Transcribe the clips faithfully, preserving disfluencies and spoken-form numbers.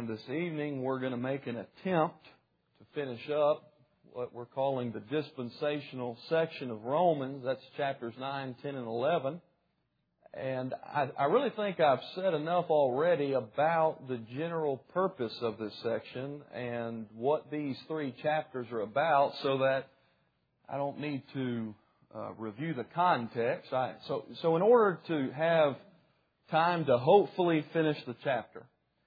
And this evening we're going to make an attempt to finish up what we're calling the dispensational section of Romans. That's chapters nine, ten, and eleven. And I, I really think I've said enough already about the general purpose of this section and what these three chapters are about, so that I don't need to uh, review the context. I, so, so in order to have time to hopefully finish the chapter,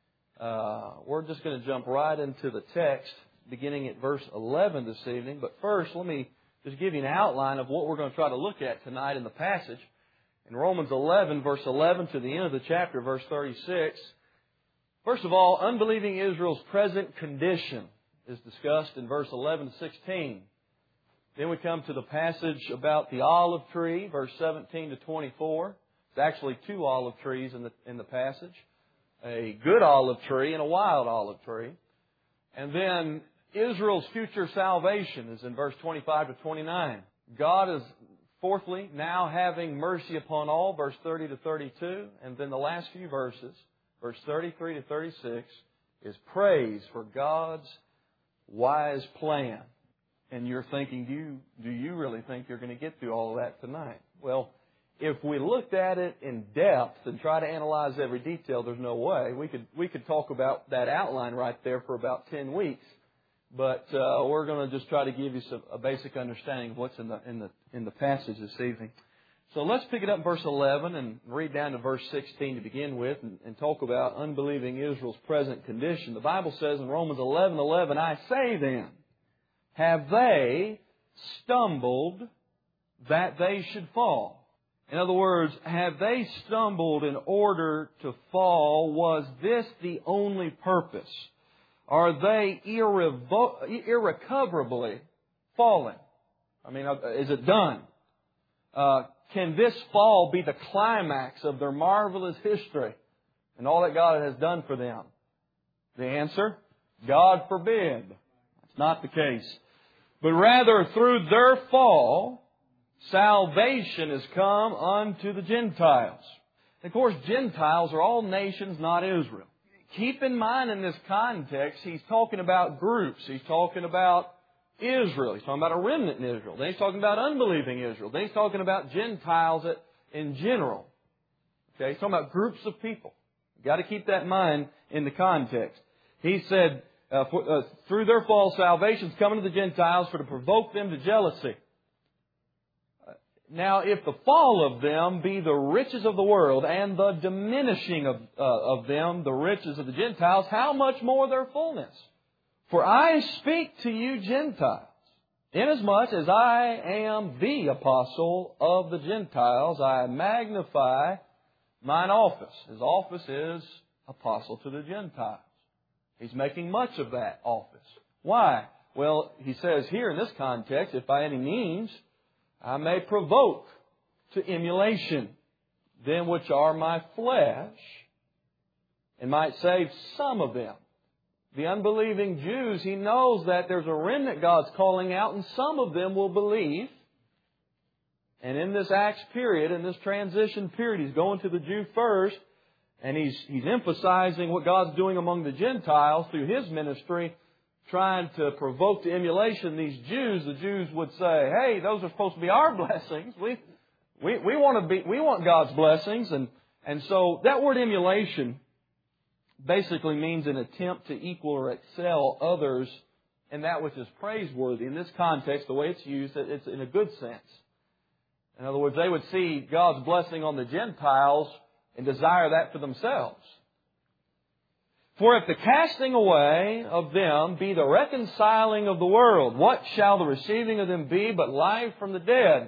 uh, we're just going to jump right into the text, beginning at verse eleven this evening. But first, let me just give you an outline of what we're going to try to look at tonight in the passage. In Romans eleven, verse eleven, to the end of the chapter, verse thirty-six, first of all, unbelieving Israel's present condition is discussed in verse eleven to sixteen. Then we come to the passage about the olive tree, verse seventeen to twenty-four. There's actually two olive trees in the, in the passage. A good olive tree and a wild olive tree. And then Israel's future salvation is in verse twenty-five to twenty-nine. God is, fourthly, now having mercy upon all, verse thirty to thirty-two. And then the last few verses, verse thirty-three to thirty-six, is praise for God's wise plan. And you're thinking, do you, do you really think you're going to get through all of that tonight? Well, if we looked at it in depth and try to analyze every detail, there's no way. We could we could talk about that outline right there for about ten weeks. But uh, we're going to just try to give you some, a basic understanding of what's in the in the in the passage this evening. So let's pick it up in verse eleven and read down to verse sixteen to begin with, and, and talk about unbelieving Israel's present condition. The Bible says in Romans eleven eleven, I say then, have they stumbled that they should fall? In other words, have they stumbled in order to fall? Was this the only purpose? Are they irrevo- irrecoverably fallen? I mean, is it done? Uh, can this fall be the climax of their marvelous history and all that God has done for them? The answer? God forbid. That's not the case. But rather, through their fall, salvation has come unto the Gentiles. And of course, Gentiles are all nations, not Israel. Keep in mind in this context, he's talking about groups. He's talking about Israel. He's talking about a remnant in Israel. Then he's talking about unbelieving Israel. Then he's talking about Gentiles in general. Okay, he's talking about groups of people. You've got to keep that in mind in the context. He said, uh, for, uh, through their fall, salvation's coming to the Gentiles for to provoke them to jealousy. Now, if the fall of them be the riches of the world and the diminishing of, uh, of them, the riches of the Gentiles, how much more their fullness? For I speak to you Gentiles, inasmuch as I am the apostle of the Gentiles, I magnify mine office. His office is apostle to the Gentiles. He's making much of that office. Why? Well, he says here in this context, if by any means I may provoke to emulation them which are my flesh, and might save some of them. The unbelieving Jews, he knows that there's a remnant God's calling out, and some of them will believe. And in this Acts period, in this transition period, he's going to the Jew first, and he's, he's emphasizing what God's doing among the Gentiles through His ministry, trying to provoke to emulation these Jews. The Jews would say, hey, those are supposed to be our blessings. We, we, we want to be, we want God's blessings. And, and so that word emulation basically means an attempt to equal or excel others in that which is praiseworthy. In this context, the way it's used, it's in a good sense. In other words, they would see God's blessing on the Gentiles and desire that for themselves. For if the casting away of them be the reconciling of the world, what shall the receiving of them be but life from the dead?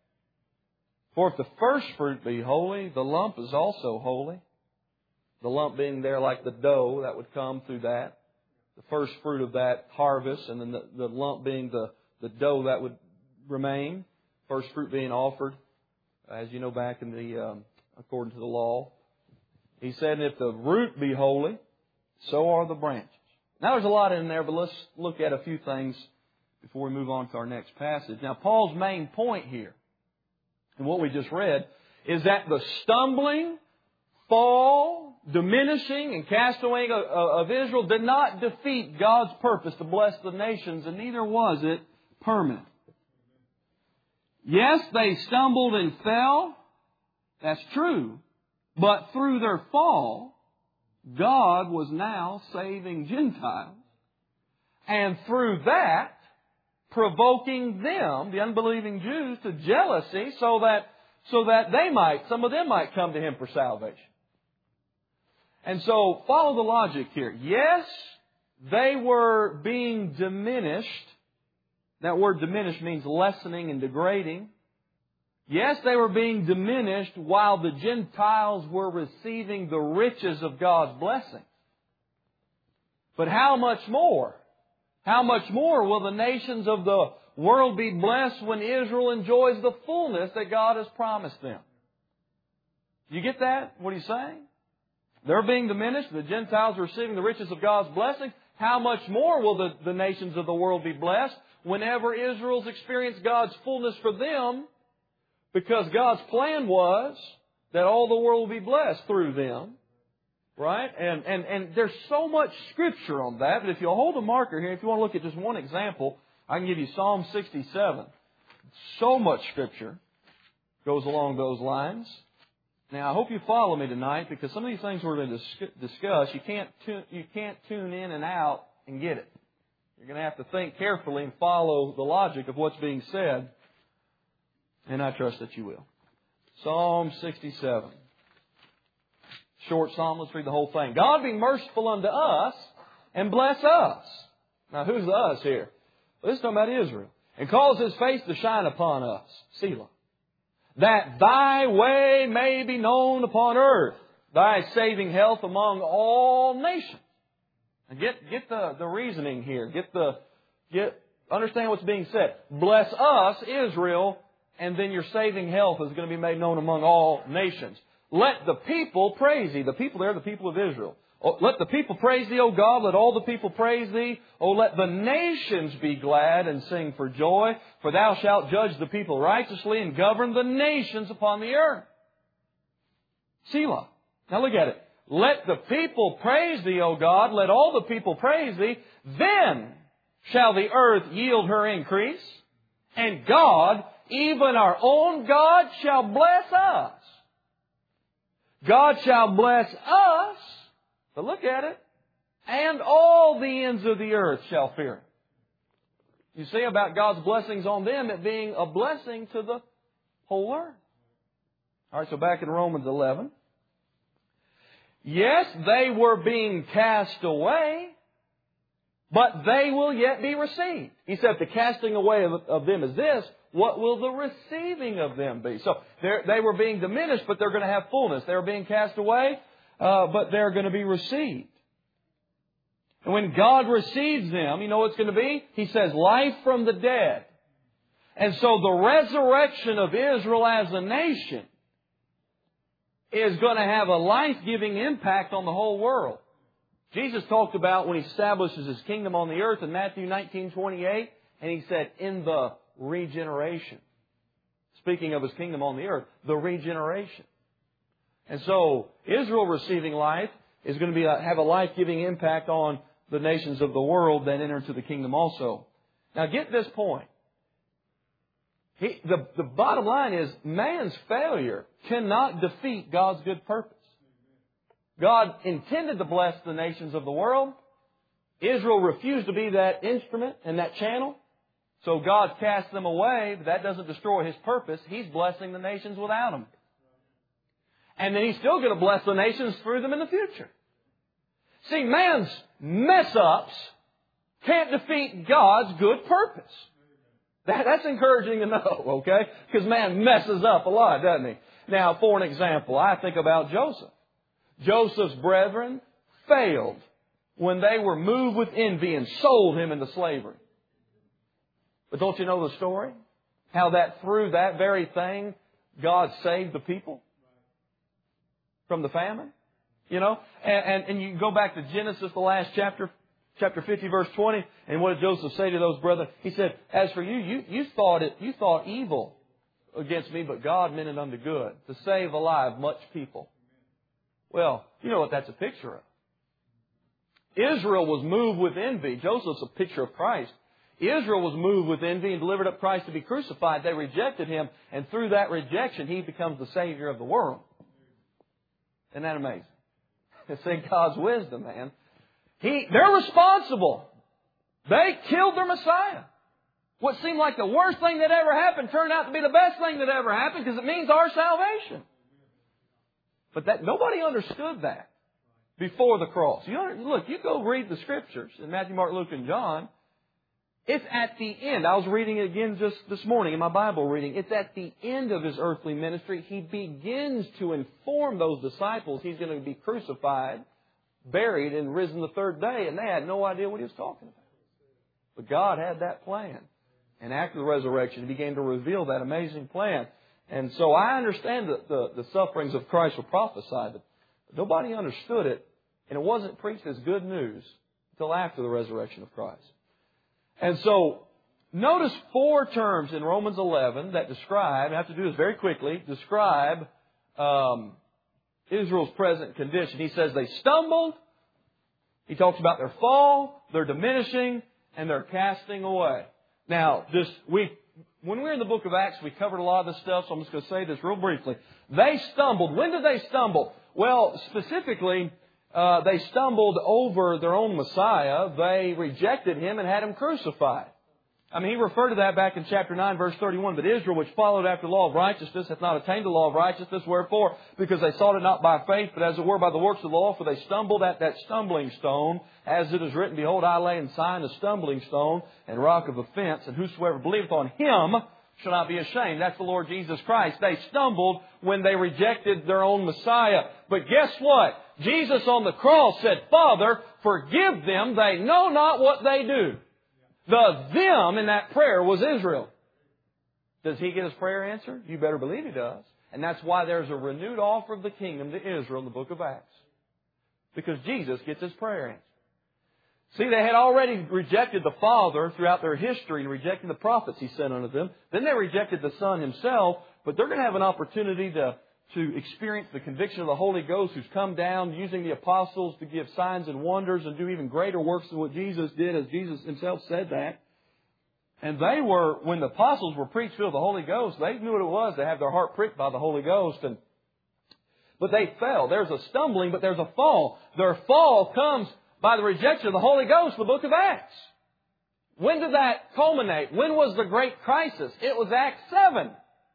For if the first fruit be holy, the lump is also holy. The lump being there like the dough that would come through that. The first fruit of that harvest, and then the, the lump being the, the dough that would remain. First fruit being offered, as you know, back in the, um, according to the law. He said, if the root be holy, so are the branches. Now there's a lot in there, but let's look at a few things before we move on to our next passage. Now Paul's main point here, and what we just read, is that the stumbling, fall, diminishing and casting of, of Israel did not defeat God's purpose to bless the nations, and neither was it permanent. Yes, they stumbled and fell. That's true. But through their fall, God was now saving Gentiles. And through that, provoking them, the unbelieving Jews, to jealousy so that, so that they might, some of them might come to Him for salvation. And so, follow the logic here. Yes, they were being diminished. That word diminished means lessening and degrading. Yes, they were being diminished while the Gentiles were receiving the riches of God's blessing. But how much more? How much more will the nations of the world be blessed when Israel enjoys the fullness that God has promised them? Do you get that? What he's saying? They're being diminished. The Gentiles are receiving the riches of God's blessing. How much more will the, the nations of the world be blessed whenever Israel's experienced God's fullness for them? Because God's plan was that all the world will be blessed through them. Right? And, and, and there's so much Scripture on that. But if you'll hold a marker here, if you want to look at just one example, I can give you Psalm sixty-seven. So much Scripture goes along those lines. Now, I hope you follow me tonight, because some of these things we're going to discuss, you can't tune, you can't tune in and out and get it. You're going to have to think carefully and follow the logic of what's being said. And I trust that you will. Psalm sixty-seven. Short psalm, let's read the whole thing. God be merciful unto us and bless us. Now, who's the us here? Well, this is talking about Israel. And cause His face to shine upon us. Selah. That Thy way may be known upon earth. Thy saving health among all nations. Now get, get the, the reasoning here. Get the, get, understand what's being said. Bless us, Israel, and then your saving health is going to be made known among all nations. Let the people praise Thee. The people there are the people of Israel. Oh, let the people praise Thee, O God. Let all the people praise Thee. Oh, let the nations be glad and sing for joy. For Thou shalt judge the people righteously and govern the nations upon the earth. Selah. Now look at it. Let the people praise Thee, O God. Let all the people praise Thee. Then shall the earth yield her increase. And God, even our own God, shall bless us. God shall bless us, but look at it, and all the ends of the earth shall fear Him. You see about God's blessings on them, it being a blessing to the whole earth. All right, so back in Romans eleven. Yes, they were being cast away, but they will yet be received. He said, the casting away of, of them is this. What will the receiving of them be? So they were being diminished, but they're going to have fullness. They were being cast away, uh, but they're going to be received. And when God receives them, you know what it's going to be? He says, life from the dead. And so the resurrection of Israel as a nation is going to have a life-giving impact on the whole world. Jesus talked about when He establishes His kingdom on the earth in Matthew nineteen twenty-eight, and He said, in the regeneration. Speaking of His kingdom on the earth, the regeneration. And so, Israel receiving life is going to be a, have a life-giving impact on the nations of the world that enter into the kingdom also. Now get this point. He, the, the bottom line is, man's failure cannot defeat God's good purpose. God intended to bless the nations of the world. Israel refused to be that instrument and that channel. So God cast them away, but that doesn't destroy His purpose. He's blessing the nations without them. And then He's still going to bless the nations through them in the future. See, man's mess-ups can't defeat God's good purpose. That, that's encouraging to know, okay? Because man messes up a lot, doesn't he? Now, for an example, I think about Joseph. Joseph's brethren failed when they were moved with envy and sold him into slavery. But don't you know the story? How that through that very thing, God saved the people from the famine. You know, and, and, and you go back to Genesis, the last chapter, chapter fifty, verse twenty, and what did Joseph say to those brethren? He said, as for you, you, you thought it, you thought evil against me, but God meant it unto good, to save alive much people. Well, you know what that's a picture of. Israel was moved with envy. Joseph's a picture of Christ. Israel was moved with envy and delivered up Christ to be crucified. They rejected Him, and through that rejection, He becomes the Savior of the world. Isn't that amazing? It's in God's wisdom, man. He, they're responsible. They killed their Messiah. What seemed like the worst thing that ever happened turned out to be the best thing that ever happened because it means our salvation. But that nobody understood that before the cross. You know, look, you go read the Scriptures in Matthew, Mark, Luke, and John. It's at the end. I was reading it again just this morning in my Bible reading. It's at the end of His earthly ministry. He begins to inform those disciples He's going to be crucified, buried, and risen the third day. And they had no idea what He was talking about. But God had that plan. And after the resurrection, He began to reveal that amazing plan. And so I understand that the, the sufferings of Christ were prophesied, but nobody understood it, and it wasn't preached as good news until after the resurrection of Christ. And so, notice four terms in Romans eleven that describe, I have to do this very quickly, describe um, Israel's present condition. He says they stumbled. He talks about their fall, their diminishing, and their casting away. Now, just we when we were in the book of Acts, we covered a lot of this stuff, so I'm just going to say this real briefly. They stumbled. When did they stumble? Well, specifically, uh, they stumbled over their own Messiah. They rejected Him and had Him crucified. I mean, he referred to that back in chapter nine, verse thirty-one. But Israel, which followed after the law of righteousness, hath not attained the law of righteousness. Wherefore? Because they sought it not by faith, but as it were by the works of the law. For they stumbled at that stumbling stone. As it is written, Behold, I lay in Zion a stumbling stone and rock of offense. And whosoever believeth on Him shall not be ashamed. That's the Lord Jesus Christ. They stumbled when they rejected their own Messiah. But guess what? Jesus on the cross said, Father, forgive them. They know not what they do. The them in that prayer was Israel. Does He get His prayer answered? You better believe He does. And that's why there's a renewed offer of the kingdom to Israel in the book of Acts. Because Jesus gets His prayer answered. See, they had already rejected the Father throughout their history and rejected the prophets He sent unto them. Then they rejected the Son Himself. But they're going to have an opportunity to to experience the conviction of the Holy Ghost who's come down using the apostles to give signs and wonders and do even greater works than what Jesus did, as Jesus Himself said that. And they were, when the apostles were preached filled with the Holy Ghost, they knew what it was to have their heart pricked by the Holy Ghost. And But they fell. There's a stumbling, but there's a fall. Their fall comes by the rejection of the Holy Ghost in the book of Acts. When did that culminate? When was the great crisis? It was Acts seven.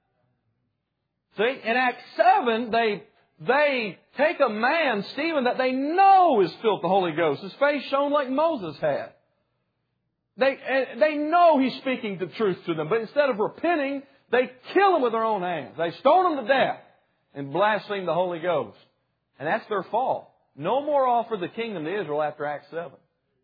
See, in Acts seven, they, they take a man, Stephen, that they know is filled with the Holy Ghost. His face shone like Moses had. They, they know he's speaking the truth to them. But instead of repenting, they kill him with their own hands. They stone him to death and blaspheme the Holy Ghost. And that's their fall. No more offer the kingdom to Israel after Acts seven.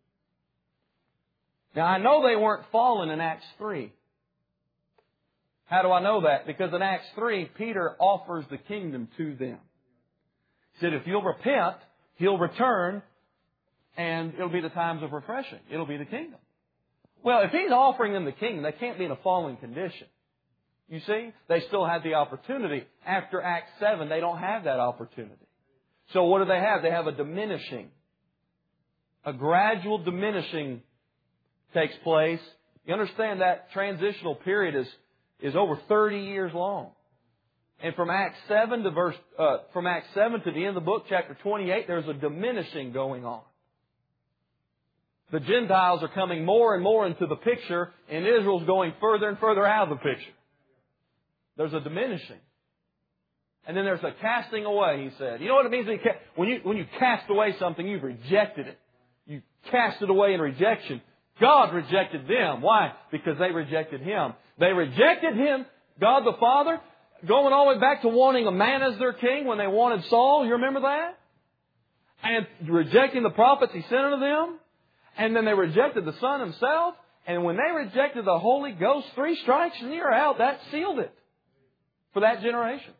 Now, I know they weren't fallen in Acts three. How do I know that? Because in Acts three, Peter offers the kingdom to them. He said, if you'll repent, He'll return, and it'll be the times of refreshing. It'll be the kingdom. Well, if He's offering them the kingdom, they can't be in a fallen condition. You see? They still had the opportunity. After Acts seven, they don't have that opportunity. So what do they have? They have a diminishing. A gradual diminishing takes place. You understand that transitional period is is over thirty years long. And from Acts seven to verse, uh, from Acts seven to the end of the book, chapter twenty-eight, there's a diminishing going on. The Gentiles are coming more and more into the picture, and Israel's going further and further out of the picture. There's a diminishing. And then there's a casting away, he said. You know what it means when you, ca- when you, when you cast away something, you've rejected it. You cast it away in rejection. God rejected them. Why? Because they rejected Him. They rejected Him, God the Father, going all the way back to wanting a man as their king when they wanted Saul. You remember that? And rejecting the prophets He sent unto them. And then they rejected the Son Himself. And when they rejected the Holy Ghost, three strikes and you're out. That sealed it for that generation.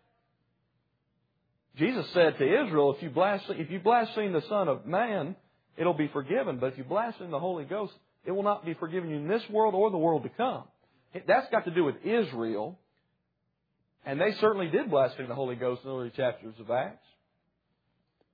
Jesus said to Israel, if you blaspheme, if you blaspheme the Son of Man, it'll be forgiven. But if you blaspheme the Holy Ghost, it will not be forgiven you in this world or the world to come. That's got to do with Israel. And they certainly did blaspheme the Holy Ghost in the early chapters of Acts.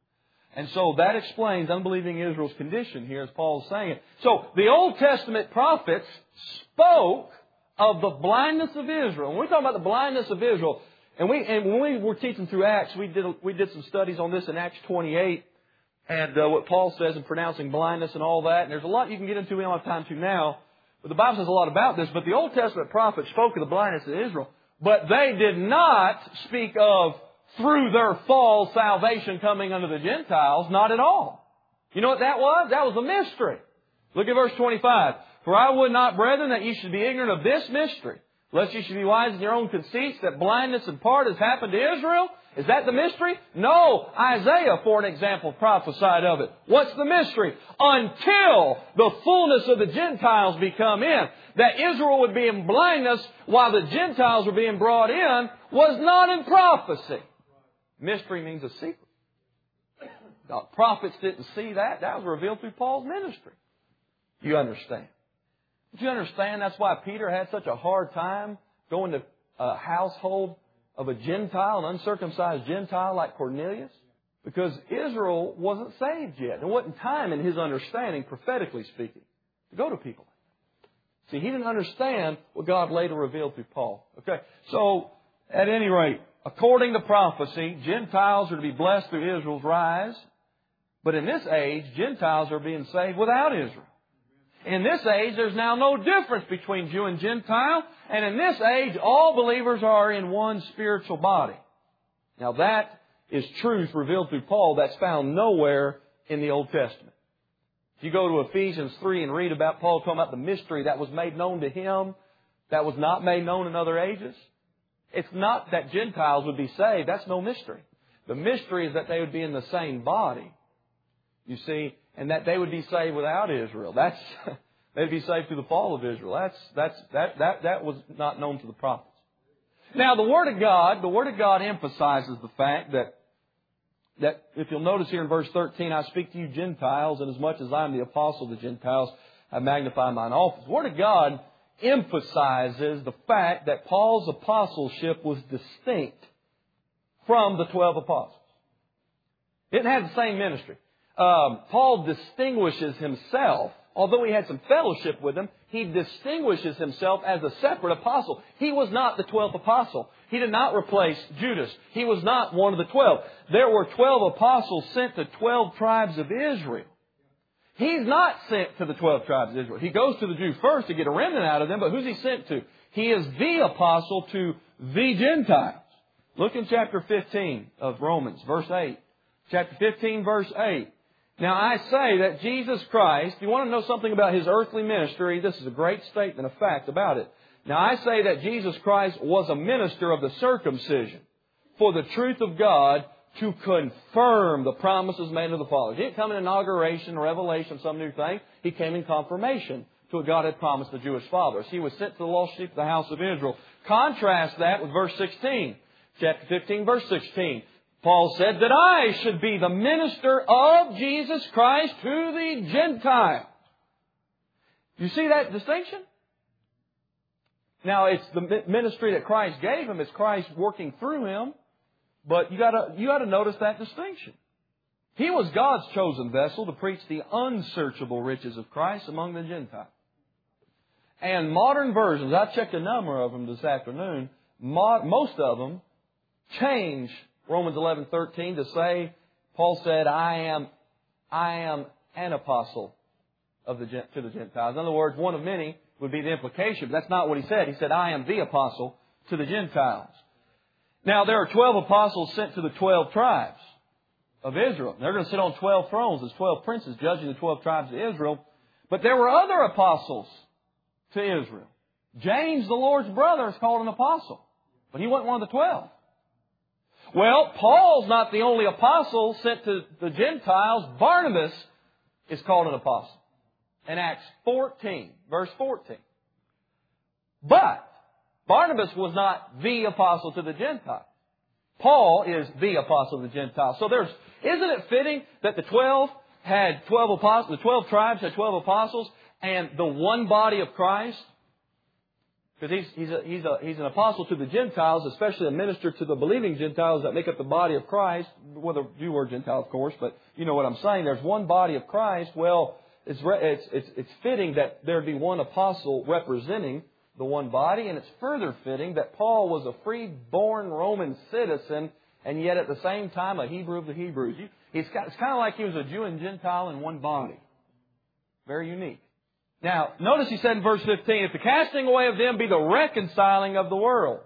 And so that explains unbelieving Israel's condition here, as Paul is saying it. So the Old Testament prophets spoke of the blindness of Israel. When we talk about the blindness of Israel, and we and when we were teaching through Acts, we did we did some studies on this in Acts twenty-eight, and uh, what Paul says in pronouncing blindness and all that. And there's a lot you can get into. We don't have time to now, but the Bible says a lot about this. But the Old Testament prophets spoke of the blindness of Israel, but they did not speak of through their fall salvation coming unto the Gentiles. Not at all. You know what that was? That was a mystery. Look at verse twenty-five. For I would not, brethren, that ye should be ignorant of this mystery, lest ye should be wise in your own conceits, that blindness in part has happened to Israel. Is that the mystery? No. Isaiah, for an example, prophesied of it. What's the mystery? Until the fullness of the Gentiles be come in. That Israel would be in blindness while the Gentiles were being brought in was not in prophecy. Mystery means a secret. The prophets didn't see that. That was revealed through Paul's ministry. You understand? Do you understand that's why Peter had such a hard time going to a household of a Gentile, an uncircumcised Gentile like Cornelius? Because Israel wasn't saved yet. There wasn't time in his understanding, prophetically speaking, to go to people. See, he didn't understand what God later revealed through Paul. Okay, so at any rate, according to prophecy, Gentiles are to be blessed through Israel's rise. But in this age, Gentiles are being saved without Israel. In this age, there's now no difference between Jew and Gentile. And in this age, all believers are in one spiritual body. Now that is truth revealed through Paul that's found nowhere in the Old Testament. If you go to Ephesians three and read about Paul talking about the mystery that was made known to him, that was not made known in other ages. It's not that Gentiles would be saved. That's no mystery. The mystery is that they would be in the same body. You see, and that they would be saved without Israel. That's they'd be saved through the fall of Israel. That's that's that that that was not known to the prophets. Now the Word of God, the Word of God emphasizes the fact that that if you'll notice here in verse thirteen, I speak to you Gentiles, and as much as I am the apostle of the Gentiles, I magnify mine office. The Word of God emphasizes the fact that Paul's apostleship was distinct from the twelve apostles. It didn't have the same ministry. Um, Paul distinguishes himself, although he had some fellowship with them, he distinguishes himself as a separate apostle. He was not the twelfth apostle. He did not replace Judas. He was not one of the twelve. There were twelve apostles sent to twelve tribes of Israel. He's not sent to the twelve tribes of Israel. He goes to the Jews first to get a remnant out of them, but who's he sent to? He is the apostle to the Gentiles. Look in chapter fifteen of Romans, verse eight. Chapter fifteen, verse eight. Now I say that Jesus Christ, if you want to know something about His earthly ministry, this is a great statement of fact about it. Now I say that Jesus Christ was a minister of the circumcision for the truth of God to confirm the promises made to the fathers. He didn't come in inauguration, revelation, some new thing. He came in confirmation to what God had promised the Jewish fathers. He was sent to the lost sheep of the house of Israel. Contrast that with verse sixteen. Chapter fifteen, verse sixteen. Paul said that I should be the minister of Jesus Christ to the Gentiles. You see that distinction? Now, it's the ministry that Christ gave him. It's Christ working through him. But you gotta, you gotta notice that distinction. He was God's chosen vessel to preach the unsearchable riches of Christ among the Gentiles. And modern versions, I checked a number of them this afternoon, most of them change Romans eleven thirteen to say, Paul said, I am, I am an apostle of the, to the Gentiles. In other words, one of many would be the implication, but that's not what he said. He said, I am the apostle to the Gentiles. Now, there are twelve apostles sent to the twelve tribes of Israel. They're going to sit on twelve thrones as twelve princes judging the twelve tribes of Israel. But there were other apostles to Israel. James, the Lord's brother, is called an apostle. But he wasn't one of the twelve. Well, Paul's not the only apostle sent to the Gentiles. Barnabas is called an apostle in Acts fourteen, verse fourteen. But Barnabas was not the apostle to the Gentiles. Paul is the apostle to the Gentiles. So there's, isn't it fitting that the twelve had twelve apostles, the twelve tribes had twelve apostles, and the one body of Christ Because he's, he's, a, he's, a, he's an apostle to the Gentiles, especially a minister to the believing Gentiles that make up the body of Christ, whether Jew or Gentile, of course, but you know what I'm saying. There's one body of Christ. Well, it's, it's, it's, it's fitting that there be one apostle representing the one body, and it's further fitting that Paul was a free-born Roman citizen, and yet at the same time a Hebrew of the Hebrews. It's kind of like he was a Jew and Gentile in one body. Very unique. Now, notice he said in verse fifteen, if the casting away of them be the reconciling of the world.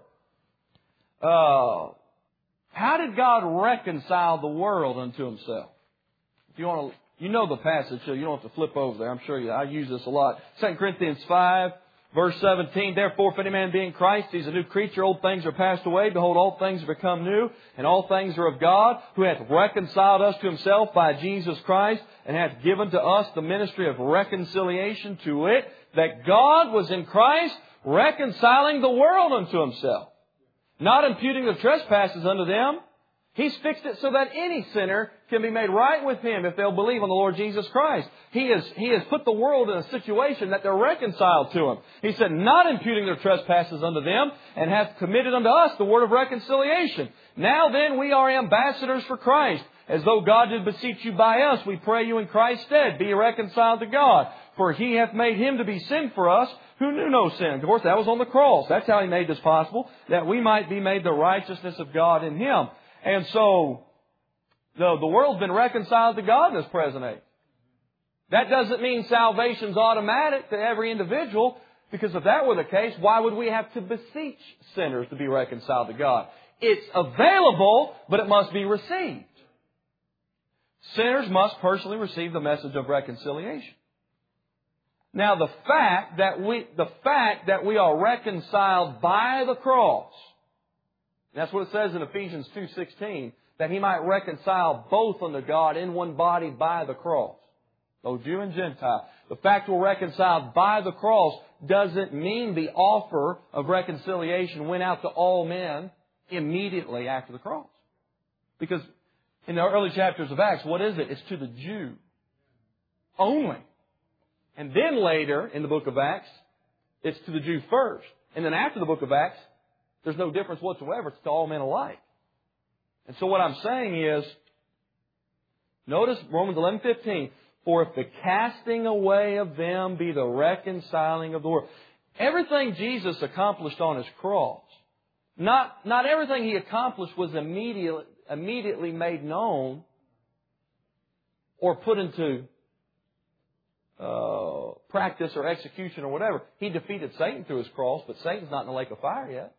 Uh, how did God reconcile the world unto Himself? If you want to, you know the passage, so you don't have to flip over there. I'm sure you, I use this a lot. Second Corinthians five, verse seventeen, therefore if any man be in Christ, he is a new creature. Old things are passed away. Behold, all things have become new. And all things are of God, who hath reconciled us to Himself by Jesus Christ, and hath given to us the ministry of reconciliation, to it, that God was in Christ reconciling the world unto Himself, not imputing the trespasses unto them. He's fixed it so that any sinner can be made right with Him if they'll believe on the Lord Jesus Christ. He has, He has put the world in a situation that they're reconciled to Him. He said, not imputing their trespasses unto them, and hath committed unto us the word of reconciliation. Now then we are ambassadors for Christ, as though God did beseech you by us. We pray you in Christ's stead, be reconciled to God. For He hath made Him to be sin for us, who knew no sin. Of course, that was on the cross. That's how He made this possible, that we might be made the righteousness of God in Him. And so, the, the world's been reconciled to God in this present age. That doesn't mean salvation's automatic to every individual, because if that were the case, why would we have to beseech sinners to be reconciled to God? It's available, but it must be received. Sinners must personally receive the message of reconciliation. Now, the fact that we, the fact that we are reconciled by the cross, that's what it says in Ephesians two sixteen, that He might reconcile both unto God in one body by the cross, both Jew and Gentile. The fact we're reconciled by the cross doesn't mean the offer of reconciliation went out to all men immediately after the cross. Because in the early chapters of Acts, what is it? It's to the Jew only. And then later in the book of Acts, it's to the Jew first. And then after the book of Acts, there's no difference whatsoever. It's to all men alike. And so what I'm saying is, notice Romans eleven fifteen, for if the casting away of them be the reconciling of the world. Everything Jesus accomplished on His cross, not, not everything He accomplished was immediately, immediately made known or put into uh, practice or execution or whatever. He defeated Satan through His cross, but Satan's not in the lake of fire yet.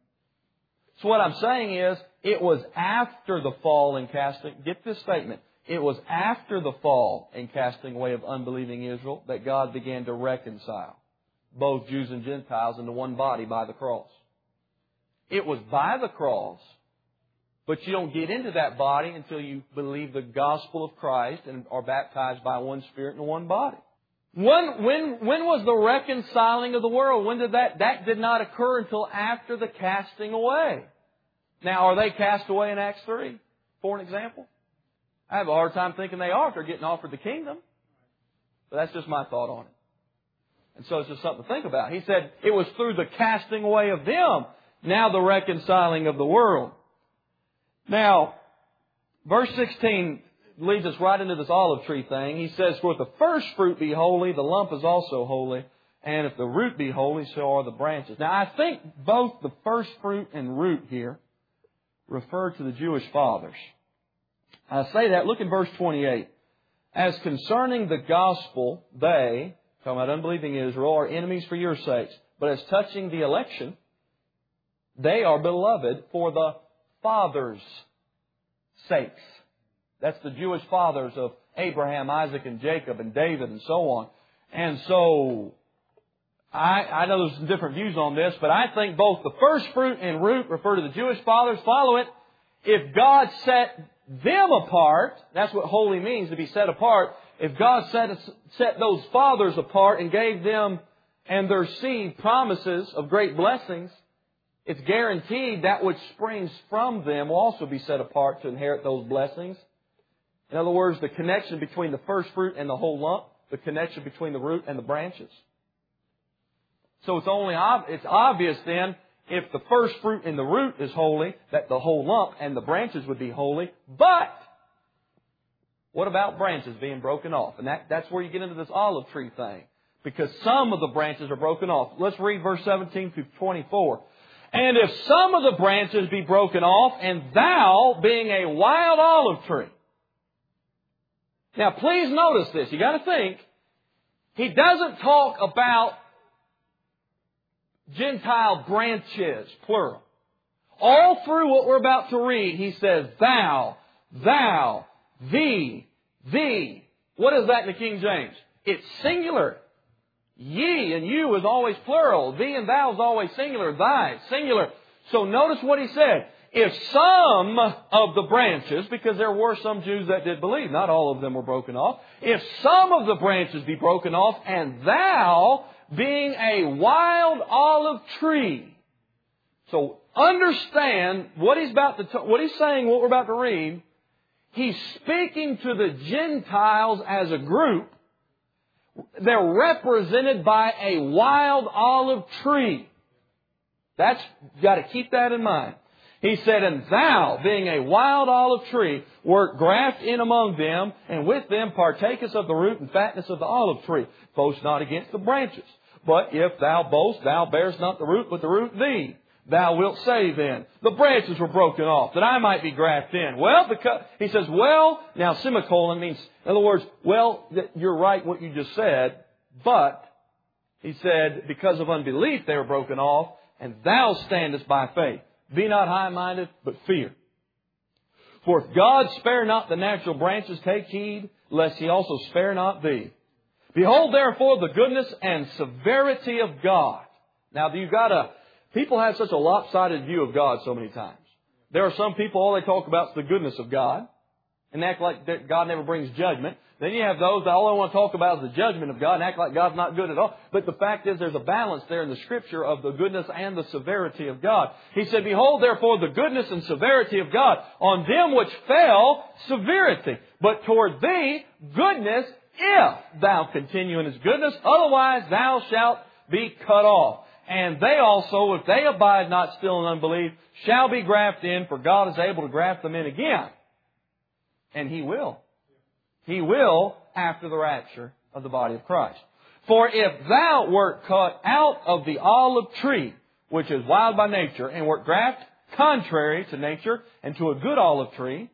So what I'm saying is, it was after the fall and casting, get this statement, it was after the fall and casting away of unbelieving Israel that God began to reconcile both Jews and Gentiles into one body by the cross. It was by the cross, but you don't get into that body until you believe the gospel of Christ and are baptized by one Spirit in one body. When, when, when was the reconciling of the world? When did that? That did not occur until after the casting away. Now, are they cast away in Acts three, for an example? I have a hard time thinking they are if they're getting offered the kingdom. But that's just my thought on it. And so it's just something to think about. He said it was through the casting away of them, now the reconciling of the world. Now, verse sixteen leads us right into this olive tree thing. He says, for if the first fruit be holy, the lump is also holy. And if the root be holy, so are the branches. Now, I think both the first fruit and root here refer to the Jewish fathers. I say that, look in verse twenty-eight. As concerning the gospel, they, talking about unbelieving Israel, are enemies for your sakes. But as touching the election, they are beloved for the fathers' sakes. That's the Jewish fathers of Abraham, Isaac, and Jacob, and David, and so on. And so, I, I know there's some different views on this, but I think both the first fruit and root refer to the Jewish fathers. Follow it. If God set them apart, that's what holy means, to be set apart. If God set, set those fathers apart and gave them and their seed promises of great blessings, it's guaranteed that which springs from them will also be set apart to inherit those blessings. In other words, the connection between the first fruit and the whole lump, the connection between the root and the branches. So it's only ob- it's obvious then, if the first fruit in the root is holy, that the whole lump and the branches would be holy. But what about branches being broken off? And that, that's where you get into this olive tree thing. Because some of the branches are broken off. Let's read verse seventeen through twenty-four. And if some of the branches be broken off, and thou being a wild olive tree. Now please notice this. You got to think. He doesn't talk about Gentile branches, plural. All through what we're about to read, he says, thou, thou, thee, thee. What is that in the King James? It's singular. Ye and you is always plural. Thee and thou is always singular. Thy, singular. So notice what he said. If some of the branches, because there were some Jews that did believe, not all of them were broken off. If some of the branches be broken off, and thou being a wild olive tree. So understand what he's about to, t- what he's saying, what we're about to read. He's speaking to the Gentiles as a group. They're represented by a wild olive tree. That's, got to keep that in mind. He said, and thou, being a wild olive tree, wert grafted in among them, and with them partakest of the root and fatness of the olive tree. Boast not against the branches. But if thou boast, thou bearest not the root, but the root thee. Thou wilt say then, the branches were broken off, that I might be grafted in. Well, because, he says, well, now semicolon means, in other words, well, you're right what you just said, but, he said, because of unbelief they were broken off, and thou standest by faith. Be not high-minded, but fear. For if God spare not the natural branches, take heed, lest He also spare not thee. Behold, therefore, the goodness and severity of God. Now, you've got to, people have such a lopsided view of God so many times. There are some people, all they talk about is the goodness of God, and act like God never brings judgment. Then you have those that all they want to talk about is the judgment of God and act like God's not good at all. But the fact is there's a balance there in the Scripture of the goodness and the severity of God. He said, behold, therefore, the goodness and severity of God. On them which fell, severity. But toward thee, goodness, if thou continue in His goodness. Otherwise, thou shalt be cut off. And they also, if they abide not still in unbelief, shall be grafted in, for God is able to graft them in again. And He will. He will after the rapture of the body of Christ. For if thou wert cut out of the olive tree, which is wild by nature, and wert grafted contrary to nature and to a good olive tree,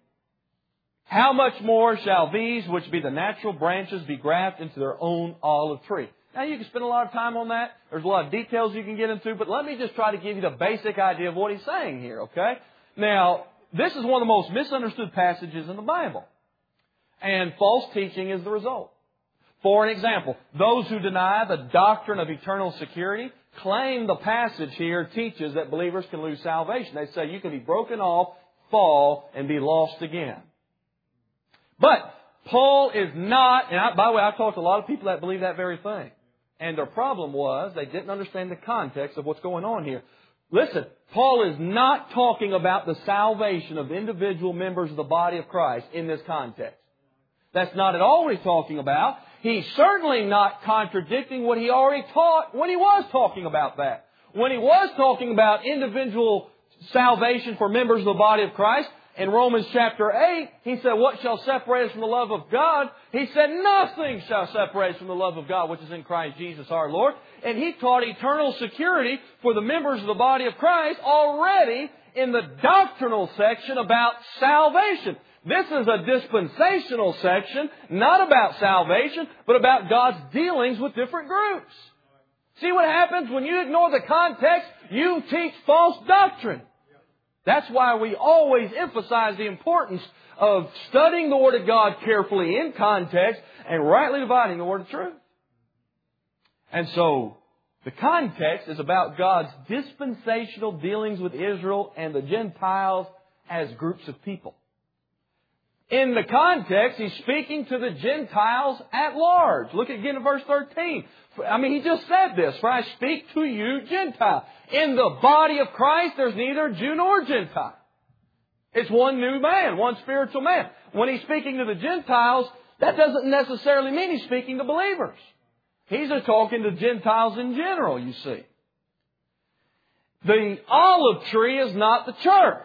how much more shall these, which be the natural branches, be grafted into their own olive tree? Now, you can spend a lot of time on that. There's a lot of details you can get into, but let me just try to give you the basic idea of what he's saying here, okay? Now, this is one of the most misunderstood passages in the Bible. And false teaching is the result. For an example, those who deny the doctrine of eternal security claim the passage here teaches that believers can lose salvation. They say you can be broken off, fall, and be lost again. But Paul is not, and I, by the way, I've talked to a lot of people that believe that very thing. And their problem was they didn't understand the context of what's going on here. Listen, Paul is not talking about the salvation of individual members of the body of Christ in this context. That's not at all what he's talking about. He's certainly not contradicting what he already taught when he was talking about that. When he was talking about individual salvation for members of the body of Christ, in Romans chapter eight, he said, what shall separate us from the love of God? He said, nothing shall separate us from the love of God, which is in Christ Jesus our Lord. And he taught eternal security for the members of the body of Christ already in the doctrinal section about salvation. This is a dispensational section, not about salvation, but about God's dealings with different groups. See what happens when you ignore the context? You teach false doctrine. That's why we always emphasize the importance of studying the Word of God carefully in context and rightly dividing the Word of truth. And so, the context is about God's dispensational dealings with Israel and the Gentiles as groups of people. In the context, he's speaking to the Gentiles at large. Look again at verse thirteen. I mean, he just said this, for I speak to you, Gentile. In the body of Christ, there's neither Jew nor Gentile. It's one new man, one spiritual man. When he's speaking to the Gentiles, that doesn't necessarily mean he's speaking to believers. He's talking to Gentiles in general, you see. The olive tree is not the church.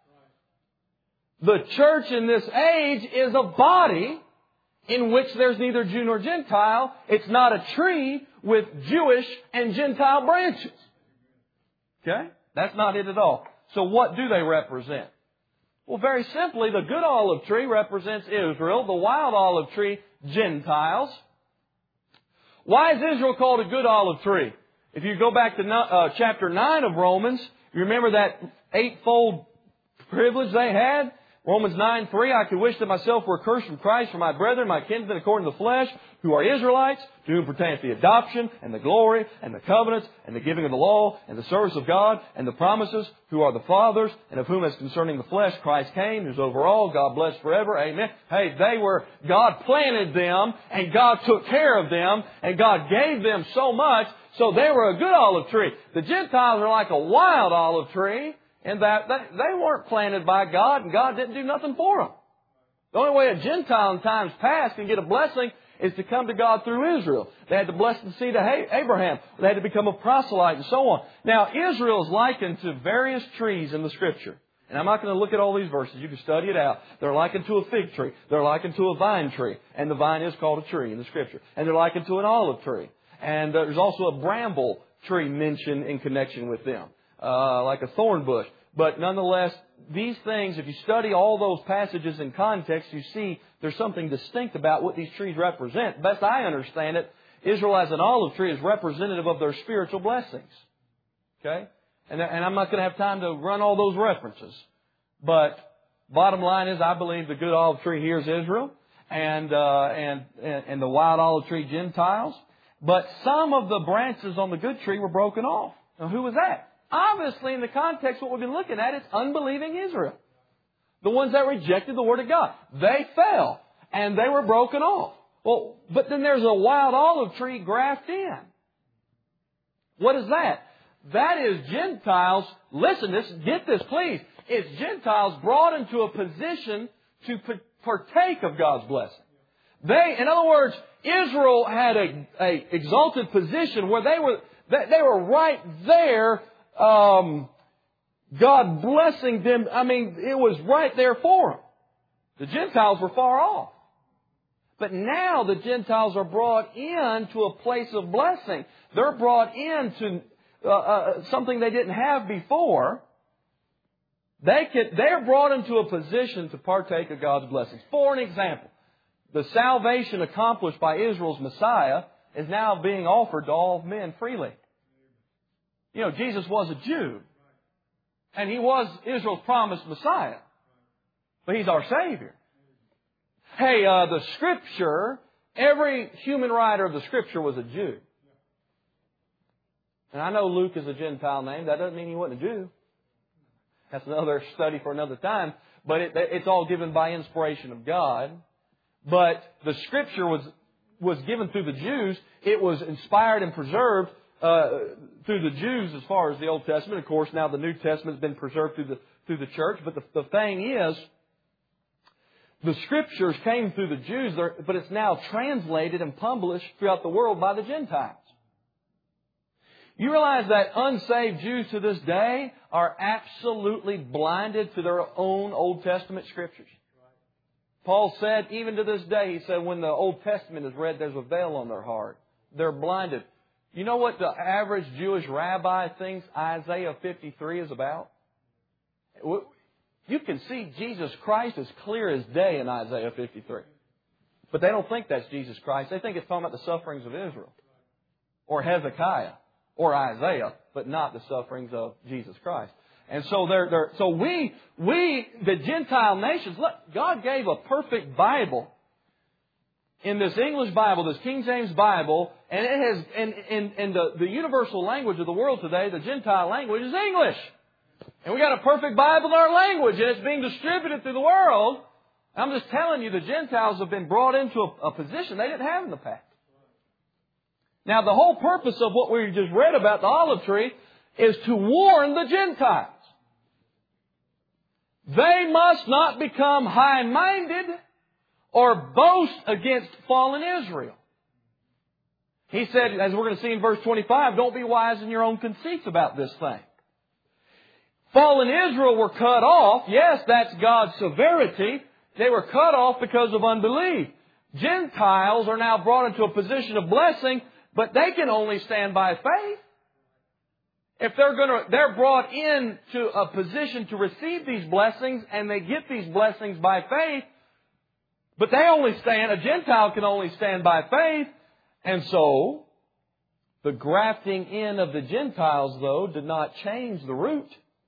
The church in this age is a body in which there's neither Jew nor Gentile. It's not a tree with Jewish and Gentile branches. Okay? That's not it at all. So what do they represent? Well, very simply, the good olive tree represents Israel. The wild olive tree, Gentiles. Why is Israel called a good olive tree? If you go back to uh, chapter nine of Romans, you remember that eightfold privilege they had? Romans nine three, I could wish that myself were cursed from Christ for my brethren, my kinsmen according to the flesh, who are Israelites, to whom pertains the adoption and the glory and the covenants and the giving of the law and the service of God and the promises, who are the fathers, and of whom as concerning the flesh Christ came, who's over all, God bless forever. Amen. Hey, they were, God planted them and God took care of them and God gave them so much, so they were a good olive tree. The Gentiles are like a wild olive tree, in that they weren't planted by God and God didn't do nothing for them. The only way a Gentile in times past can get a blessing is to come to God through Israel. They had to bless the seed of Abraham. They had to become a proselyte and so on. Now, Israel is likened to various trees in the Scripture. And I'm not going to look at all these verses. You can study it out. They're likened to a fig tree. They're likened to a vine tree. And the vine is called a tree in the Scripture. And they're likened to an olive tree. And there's also a bramble tree mentioned in connection with them. Uh, like a thorn bush. But nonetheless, these things, if you study all those passages in context, you see there's something distinct about what these trees represent. Best I understand it, Israel as an olive tree is representative of their spiritual blessings. Okay? And, and I'm not going to have time to run all those references. But bottom line is, I believe the good olive tree here is Israel, and, uh, and, and the wild olive tree, Gentiles. But some of the branches on the good tree were broken off. Now, who was that? Obviously, in the context, what we've been looking at is unbelieving Israel. The ones that rejected the Word of God. They fell, and they were broken off. Well, but then there's a wild olive tree grafted in. What is that? That is Gentiles, listen, this, get this please, it's Gentiles brought into a position to partake of God's blessing. They, in other words, Israel had a, a exalted position where they were, they, they were right there. Um, God blessing them. I mean, it was right there for them. The Gentiles were far off. But now the Gentiles are brought into a place of blessing. They're brought into uh, uh, something they didn't have before. They can, they're brought into a position to partake of God's blessings. For an example, the salvation accomplished by Israel's Messiah is now being offered to all men freely. You know, Jesus was a Jew. And He was Israel's promised Messiah. But He's our Savior. Hey, uh, the Scripture, every human writer of the Scripture was a Jew. And I know Luke is a Gentile name. That doesn't mean he wasn't a Jew. That's another study for another time. But it, it's all given by inspiration of God. But the Scripture was, was given through the Jews. It was inspired and preserved Uh, through the Jews as far as the Old Testament. Of course, now the New Testament has been preserved through the through the church. But the, the thing is, the Scriptures came through the Jews, but it's now translated and published throughout the world by the Gentiles. You realize that unsaved Jews to this day are absolutely blinded to their own Old Testament Scriptures. Paul said, even to this day, he said, when the Old Testament is read, there's a veil on their heart. They're blinded. You know what the average Jewish rabbi thinks Isaiah fifty-three is about? You can see Jesus Christ as clear as day in Isaiah fifty-three. But they don't think that's Jesus Christ. They think it's talking about the sufferings of Israel. Or Hezekiah. Or Isaiah. But not the sufferings of Jesus Christ. And so they're, they're, so we, we, the Gentile nations, look, God gave a perfect Bible in this English Bible, this King James Bible, and it has, and, and, and the, the universal language of the world today, the Gentile language, is English. And we got a perfect Bible in our language, and it's being distributed through the world. I'm just telling you, the Gentiles have been brought into a, a position they didn't have in the past. Now, the whole purpose of what we just read about the olive tree is to warn the Gentiles. They must not become high-minded or boast against fallen Israel. He said, as we're going to see in verse twenty-five, don't be wise in your own conceits about this thing. Fallen Israel were cut off. Yes, that's God's severity. They were cut off because of unbelief. Gentiles are now brought into a position of blessing, but they can only stand by faith. If they're going to, they're brought into a position to receive these blessings, and they get these blessings by faith, but they only stand, a Gentile can only stand by faith. And so, the grafting in of the Gentiles, though, did not change the root.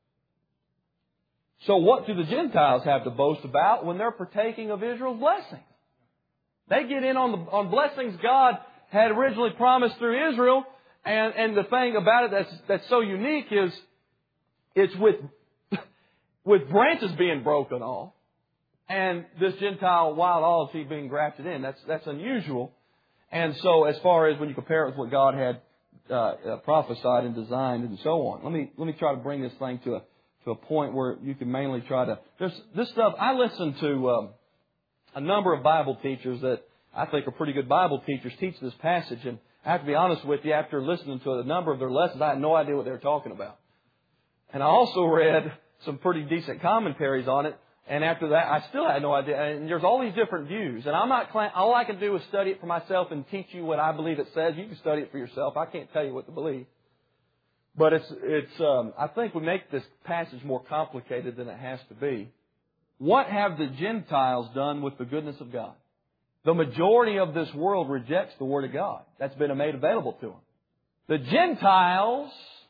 So what do the Gentiles have to boast about when they're partaking of Israel's blessings? They get in on the on blessings God had originally promised through Israel. And, and the thing about it that's, that's so unique is it's with, with branches being broken off and this Gentile wild olive tree being grafted in. That's, that's unusual. And so as far as when you compare it with what God had uh, uh, prophesied and designed and so on. Let me, let me try to bring this thing to a, to a point where you can mainly try to... There's, this stuff, I listen to um, a number of Bible teachers that I think are pretty good Bible teachers teach this passage, and I have to be honest with you, after listening to a number of their lessons, I had no idea what they were talking about. And I also read some pretty decent commentaries on it, and after that, I still had no idea. And there's all these different views, and I'm not. All I can do is study it for myself and teach you what I believe it says. You can study it for yourself. I can't tell you what to believe. But it's it's. Um, I think we make this passage more complicated than it has to be. What have the Gentiles done with the goodness of God? The majority of this world rejects the Word of God. That's been made available to them. The Gentiles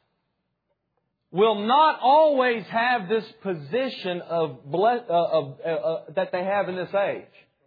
will not always have this position of, bless, uh, of uh, uh, that they have in this age,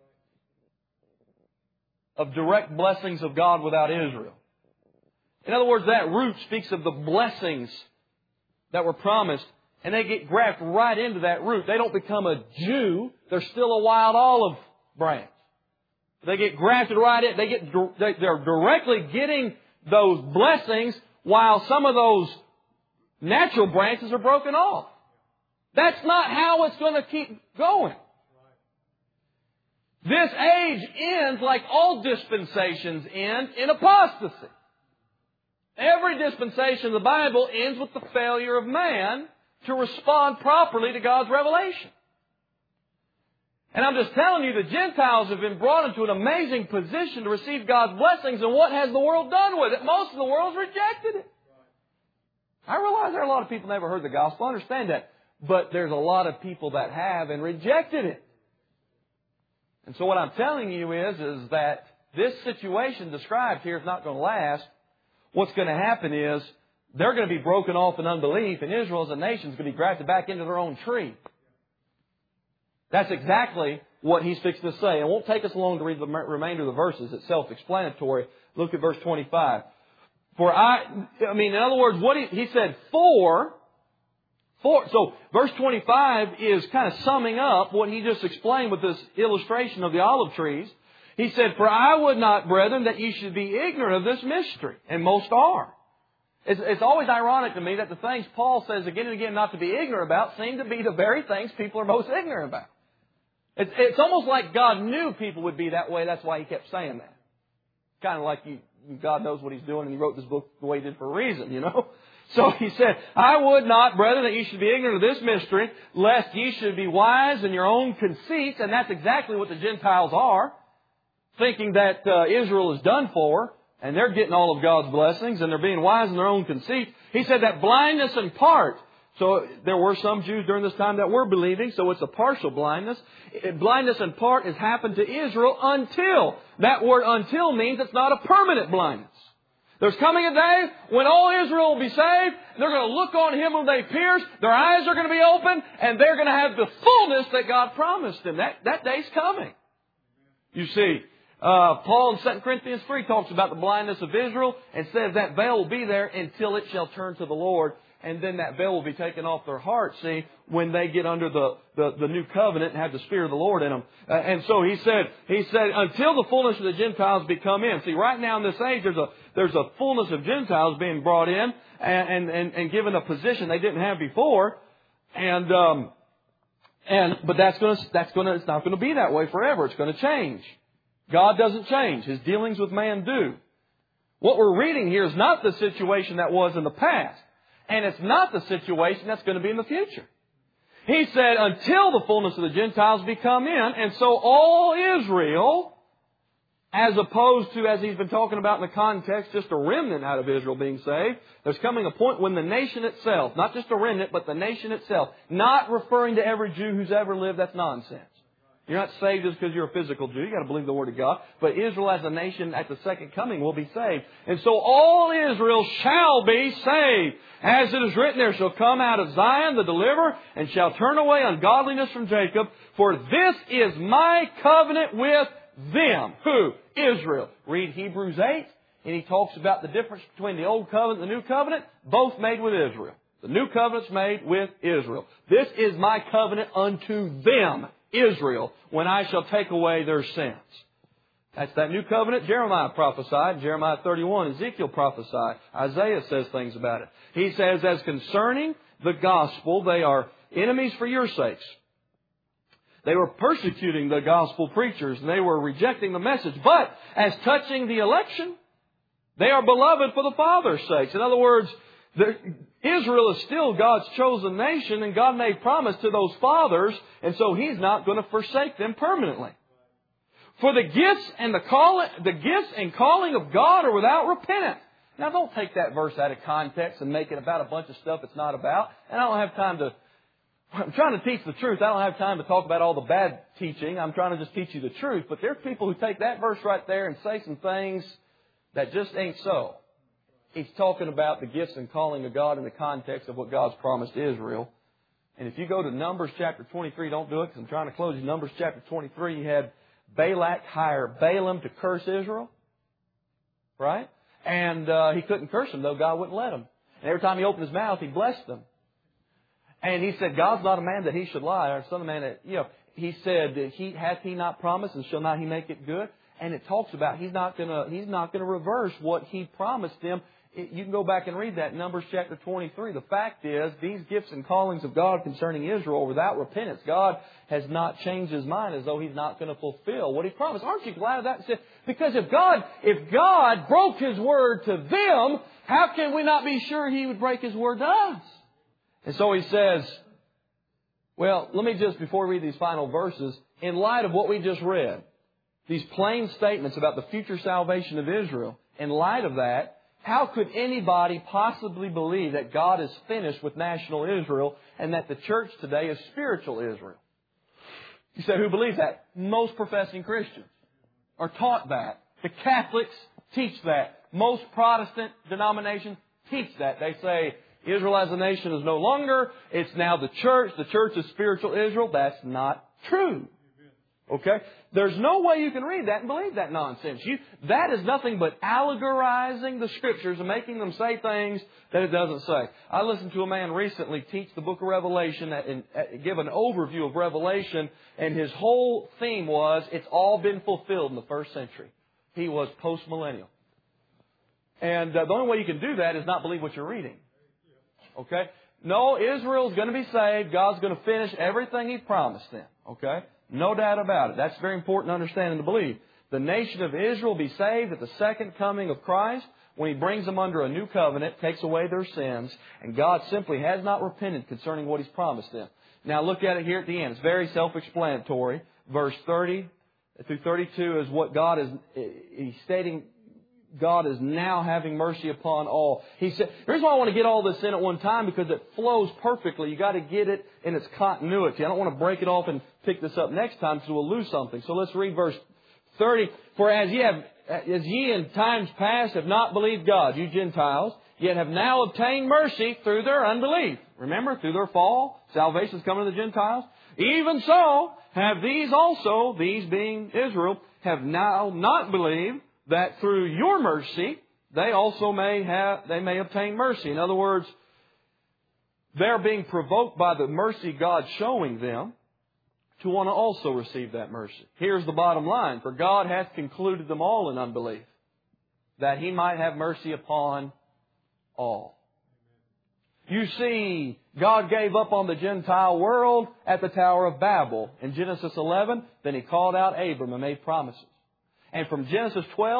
of direct blessings of God without Israel. In other words, that root speaks of the blessings that were promised, and they get grafted right into that root. They don't become a Jew. They're still a wild olive branch. They get grafted right in. They get, they're directly getting those blessings while some of those natural branches are broken off. That's not how it's going to keep going. This age ends like all dispensations end in apostasy. Every dispensation of the Bible ends with the failure of man to respond properly to God's revelation. And I'm just telling you, the Gentiles have been brought into an amazing position to receive God's blessings, and what has the world done with it? Most of the world's rejected it. I realize there are a lot of people who never heard the gospel. I understand that. But there's a lot of people that have and rejected it. And so what I'm telling you is, is that this situation described here is not going to last. What's going to happen is they're going to be broken off in unbelief, and Israel as a nation is going to be grafted back into their own tree. That's exactly what he's fixing to say. It won't take us long to read the remainder of the verses. It's self-explanatory. Look at verse twenty-five. For I, I mean, in other words, what he, he said, for, for, so verse twenty-five is kind of summing up what he just explained with this illustration of the olive trees. He said, for I would not, brethren, that ye should be ignorant of this mystery. And most are. It's, it's always ironic to me that the things Paul says again and again not to be ignorant about seem to be the very things people are most ignorant about. It's, it's almost like God knew people would be that way. That's why He kept saying that. Kind of like you, God knows what He's doing, and He wrote this book the way He did for a reason, you know. So He said, I would not, brethren, that ye should be ignorant of this mystery, lest ye should be wise in your own conceits. And that's exactly what the Gentiles are, thinking that uh, Israel is done for, and they're getting all of God's blessings, and they're being wise in their own conceit. He said that blindness in part. So there were some Jews during this time that were believing, so it's a partial blindness. Blindness in part has happened to Israel until. That word until means it's not a permanent blindness. There's coming a day when all Israel will be saved. They're going to look on Him whom they pierced. Their eyes are going to be open, and they're going to have the fullness that God promised them. That, that day's coming. You see, uh, Paul in Second Corinthians three talks about the blindness of Israel and says that veil will be there until it shall turn to the Lord. And then that veil will be taken off their heart, see, when they get under the, the, the new covenant and have the Spirit of the Lord in them. Uh, and so he said, he said, until the fullness of the Gentiles be come in. See, right now in this age, there's a, there's a fullness of Gentiles being brought in and, and, and given a position they didn't have before. And, um, and, but that's going to, that's going to, it's not going to be that way forever. It's going to change. God doesn't change. His dealings with man do. What we're reading here is not the situation that was in the past. And it's not the situation that's going to be in the future. He said, until the fullness of the Gentiles be come in. And so all Israel, as opposed to, as he's been talking about in the context, just a remnant out of Israel being saved, there's coming a point when the nation itself, not just a remnant, but the nation itself, not referring to every Jew who's ever lived, that's nonsense. You're not saved just because you're a physical Jew. You've got to believe the Word of God. But Israel as a nation at the second coming will be saved. And so all Israel shall be saved. As it is written, there shall come out of Zion the deliverer, and shall turn away ungodliness from Jacob. For this is my covenant with them. Who? Israel. Read Hebrews eight, and he talks about the difference between the Old Covenant and the New Covenant, both made with Israel. The New Covenant's made with Israel. This is my covenant unto them, Israel, when I shall take away their sins. That's that new covenant Jeremiah prophesied. Jeremiah thirty-one, Ezekiel prophesied. Isaiah says things about it. He says, as concerning the gospel, they are enemies for your sakes. They were persecuting the gospel preachers, and they were rejecting the message. But as touching the election, they are beloved for the Father's sakes. In other words, the, Israel is still God's chosen nation, and God made promise to those fathers, and so He's not going to forsake them permanently. For the gifts and the call, the gifts and calling of God are without repentance. Now, don't take that verse out of context and make it about a bunch of stuff it's not about. And I don't have time to. I'm trying to teach the truth. I don't have time to talk about all the bad teaching. I'm trying to just teach you the truth. But there are people who take that verse right there and say some things that just ain't so. He's talking about the gifts and calling of God in the context of what God's promised to Israel. And if you go to Numbers chapter twenty-three, don't do it because I'm trying to close you. Numbers chapter twenty-three, you had Balak hire Balaam to curse Israel. Right? And uh, he couldn't curse him, though God wouldn't let him. And every time he opened his mouth, he blessed them. And he said, God's not a man that he should lie, or son of man that, you know, he said, he hath he not promised, and shall not he make it good? And it talks about he's not going to he's not going to reverse what he promised them. It, you can go back and read that in Numbers chapter twenty-three. The fact is, these gifts and callings of God concerning Israel without repentance, God has not changed His mind as though He's not going to fulfill what He promised. Aren't you glad of that? Because if God, if God broke His word to them, how can we not be sure He would break His word to us? And so He says, well, let me just, before we read these final verses, in light of what we just read, these plain statements about the future salvation of Israel, in light of that, how could anybody possibly believe that God is finished with national Israel and that the church today is spiritual Israel? You say, who believes that? Most professing Christians are taught that. The Catholics teach that. Most Protestant denominations teach that. They say Israel as a nation is no longer. It's now the church. The church is spiritual Israel. That's not true. Okay? There's no way you can read that and believe that nonsense. You, that is nothing but allegorizing the Scriptures and making them say things that it doesn't say. I listened to a man recently teach the book of Revelation and give an overview of Revelation, and his whole theme was, it's all been fulfilled in the first century. He was post-millennial. And uh, the only way you can do that is not believe what you're reading. Okay? No, Israel's going to be saved. God's going to finish everything He promised them. Okay? No doubt about it. That's very important to understand and to believe. The nation of Israel will be saved at the second coming of Christ when He brings them under a new covenant, takes away their sins, and God simply has not repented concerning what He's promised them. Now look at it here at the end. It's very self-explanatory. Verse thirty through thirty-two is what God is, He's stating God is now having mercy upon all. He said, the reason why I want to get all this in at one time, because it flows perfectly. You got to get it in its continuity. I don't want to break it off and pick this up next time because we'll lose something. So let's read verse thirty. For as ye have, as ye in times past have not believed God, you Gentiles, yet have now obtained mercy through their unbelief. Remember, through their fall, salvation's coming to the Gentiles. Even so, have these also, these being Israel, have now not believed, that through your mercy, they also may have, they may obtain mercy. In other words, they're being provoked by the mercy God's showing them to want to also receive that mercy. Here's the bottom line. For God hath concluded them all in unbelief, that He might have mercy upon all. You see, God gave up on the Gentile world at the Tower of Babel. In Genesis eleven, then He called out Abram and made promises. And from Genesis twelve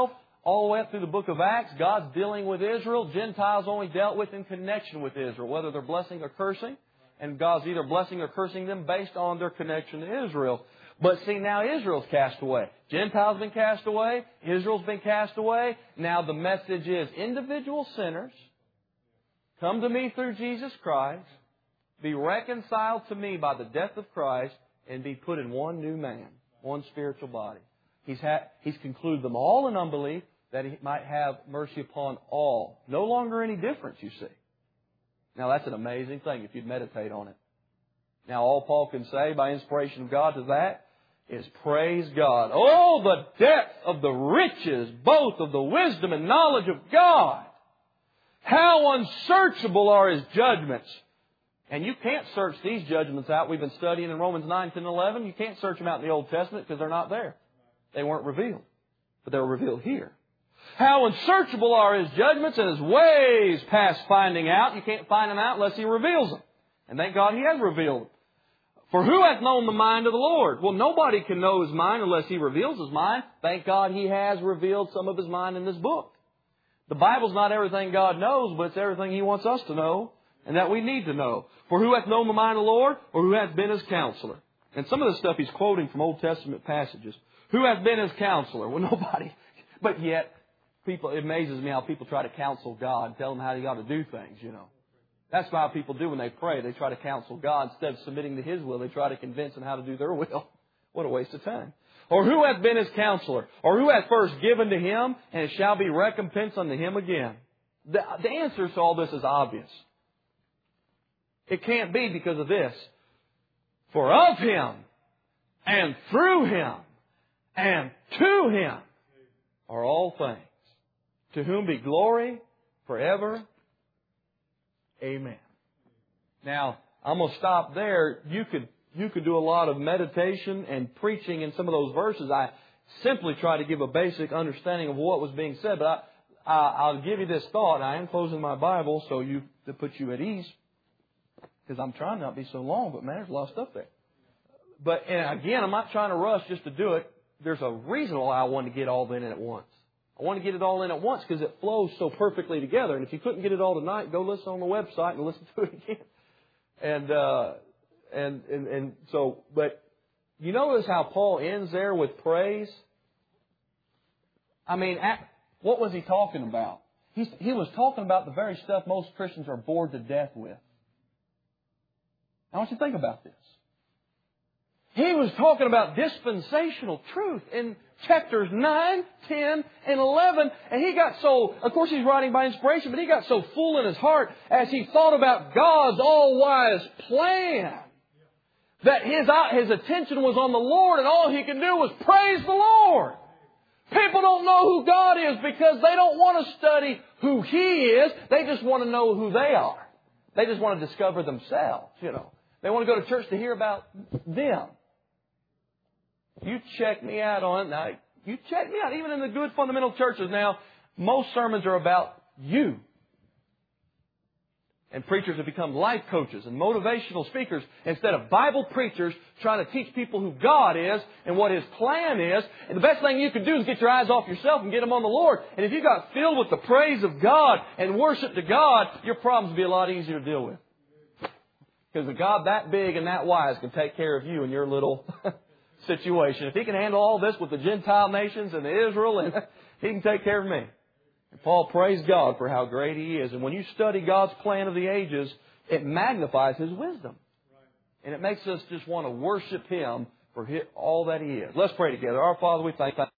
all the way up through the book of Acts, God's dealing with Israel. Gentiles only dealt with in connection with Israel, whether they're blessing or cursing. And God's either blessing or cursing them based on their connection to Israel. But see, now Israel's cast away. Gentiles been cast away. Israel's been cast away. Now the message is individual sinners, come to me through Jesus Christ, be reconciled to me by the death of Christ, and be put in one new man, one spiritual body. He's, ha- he's concluded them all in unbelief, that He might have mercy upon all. No longer any difference, you see. Now that's an amazing thing if you'd meditate on it. Now all Paul can say by inspiration of God to that is praise God. Oh, the depth of the riches, both of the wisdom and knowledge of God. How unsearchable are His judgments. And you can't search these judgments out. We've been studying in Romans nine, ten, eleven. You can't search them out in the Old Testament because they're not there. They weren't revealed. But they're revealed here. How unsearchable are His judgments and His ways past finding out. You can't find them out unless He reveals them. And thank God He has revealed them. For who hath known the mind of the Lord? Well, nobody can know His mind unless He reveals His mind. Thank God He has revealed some of His mind in this book. The Bible's not everything God knows, but it's everything He wants us to know and that we need to know. For who hath known the mind of the Lord, or who hath been His counselor? And some of the stuff he's quoting from Old Testament passages. Who hath been His counselor? Well, nobody. But yet, people, it amazes me how people try to counsel God, tell Him how He ought to do things, you know. That's how people do when they pray. They try to counsel God. Instead of submitting to His will, they try to convince Him how to do their will. What a waste of time. Or who hath been His counselor? Or who hath first given to Him, and it shall be recompense unto Him again? The, the answer to all this is obvious. It can't be because of this. For of Him, and through Him, and to Him are all things, to whom be glory forever. Amen. Now, I'm going to stop there. You could, you could do a lot of meditation and preaching in some of those verses. I simply try to give a basic understanding of what was being said, but I, I, I'll give you this thought. I am closing my Bible so you to put you at ease, because I'm trying not to be so long, but man, there's a lot of stuff there. But and again, I'm not trying to rush just to do it. There's a reason why I want to get all in at once. I want to get it all in at once because it flows so perfectly together. And if you couldn't get it all tonight, go listen on the website and listen to it again. And uh, and and and so, but you notice how Paul ends there with praise. I mean, at, what was he talking about? He he was talking about the very stuff most Christians are bored to death with. I want you to think about this. He was talking about dispensational truth in chapters nine, ten, and eleven. And he got so, of course he's writing by inspiration, but he got so full in his heart as he thought about God's all-wise plan that his, his attention was on the Lord, and all he could do was praise the Lord. People don't know who God is because they don't want to study who He is. They just want to know who they are. They just want to discover themselves, you know. They want to go to church to hear about them. You check me out on it. Now, you check me out. Even in the good fundamental churches now, most sermons are about you. And preachers have become life coaches and motivational speakers instead of Bible preachers trying to teach people who God is and what His plan is. And the best thing you can do is get your eyes off yourself and get them on the Lord. And if you got filled with the praise of God and worship to God, your problems will be a lot easier to deal with. Because a God that big and that wise can take care of you in your little situation. If He can handle all this with the Gentile nations and the Israel, and He can take care of me. And Paul praised God for how great He is. And when you study God's plan of the ages, it magnifies His wisdom. And it makes us just want to worship Him for all that He is. Let's pray together. Our Father, we thank you.